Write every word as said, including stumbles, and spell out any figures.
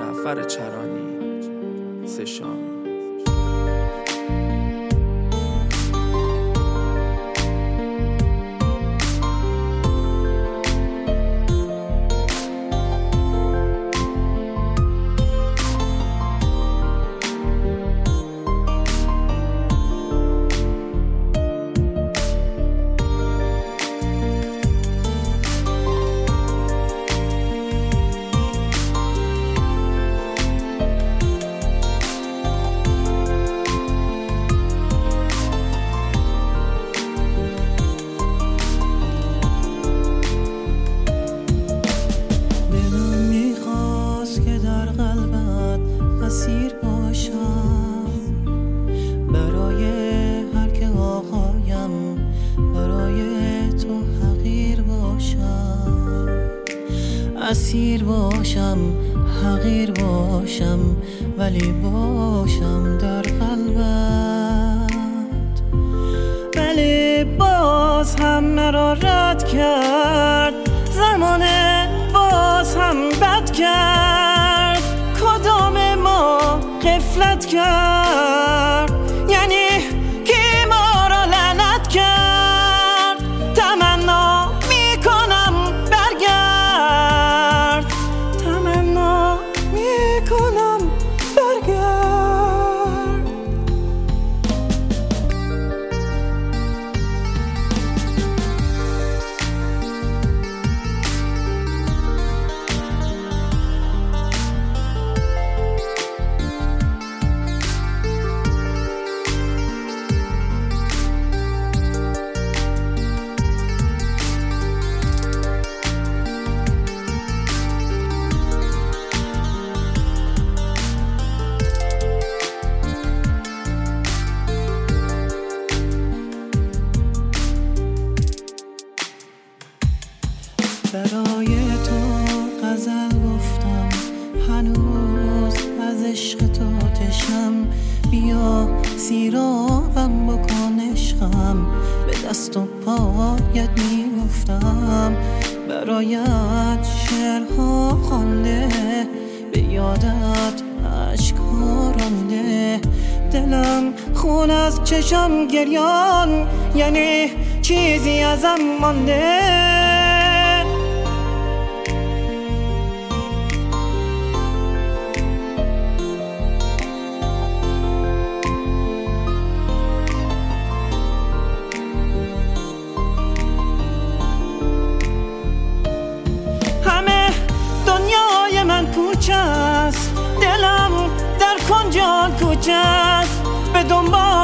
جعفر چرانی، سشان. اسیر باشم برای هر که آقایم، برای تو حقیر باشم. اسیر باشم، حقیر باشم، ولی باشم در قلبت. ولی باز هم مرا رد کرد زمان، باز هم بد کرد. کدام ما غفلت کرد؟ یعنی کی ما را لعنت کرد؟ تمنا میکنم برگرد، تمنا میکنم برگرد. برای تو غزل گفتم، هنوز از عشق تو تشنم. بیا سیرابم بکن عشقم، به دست و پایت میگفتم. برایت شعرها خوانده، به یادت اشک‌ها رانده. دلم خون از چشم گریان، یعنی چیزی ازم مانده. دنیای من کوچه است، دلم در کنج آن کوچه است. به دنبال